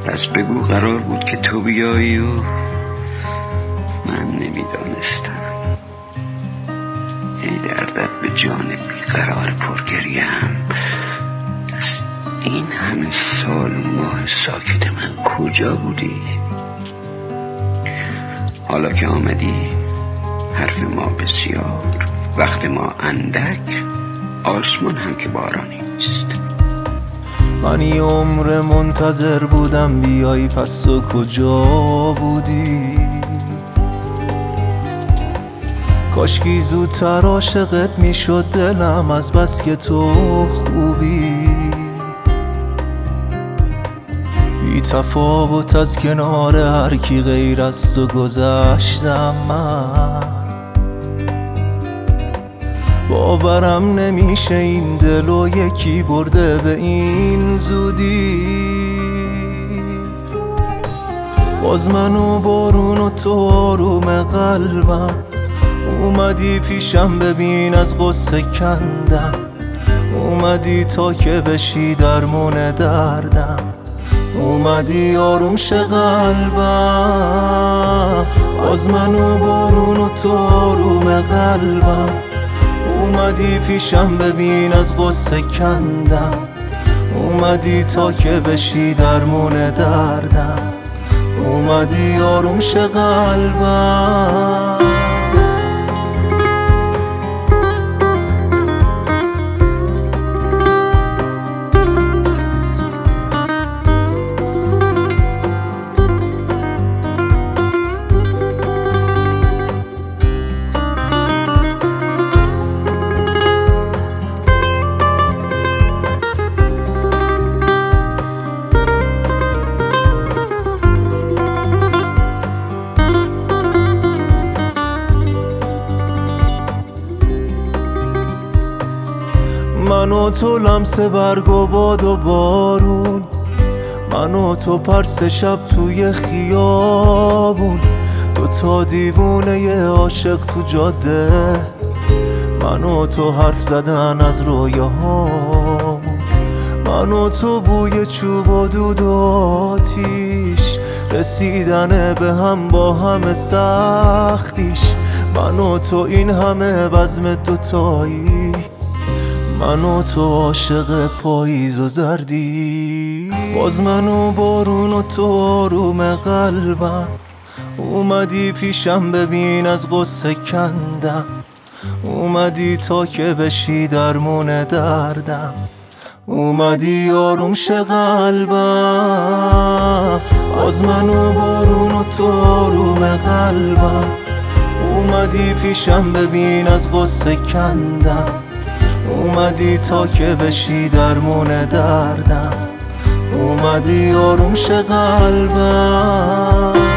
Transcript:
پس بگو قرار بود که تو بیایی و من نمیدانستم. ای دردت به جان بیقرار پرگریم، از این همه سال و ماه ساکت من کجا بودی؟ حالا که آمدی حرف ما بسیار، وقت ما اندک، آسمان هم که بارانی نیست. من یه عمر منتظر بودم بیایی، پس تو کجا بودی؟ کاشکی زودتر عاشقت میشد دلم، از بس که تو خوبی. بی تفاوت از کنار هر کی غیر از تو گذشتم من. باورم نمیشه این دلو یکی برده به این زودی. باز من و بارون و تو آروم قلبم، اومدی پیشم ببین از غصه کندم. اومدی تا که بشی درمون دردم، اومدی آروم شه قلبم. باز من و بارون و تو آروم قلبم، اومدی پیشم ببین از غصه کندم. اومدی تا که بشی درمون دردم، اومدی آروم شه قلبم. من و تو لمس برگ و باد و بارون، من و تو پرس شب توی خیابون. دوتا دیوونه ی عاشق تو جاده، من و تو حرف زدن از رویاهامون. من و تو بوی چوب و دود و آتیش، رسیدن به هم با همه سختیش. من و تو این همه بزم دوتایی، من و تو عاشق پاییز و زردی. باز من و بارون و تو آروم قلبم، اومدی پیشم ببین از غصه کندم. اومدی تا که بشی درمون دردم، اومدی آروم شه قلبم. باز من و بارون و تو آروم قلبم، اومدی پیشم ببین از غصه کندم. اومدی تا که بشی درمون دردم، اومدی آروم شه قلبم.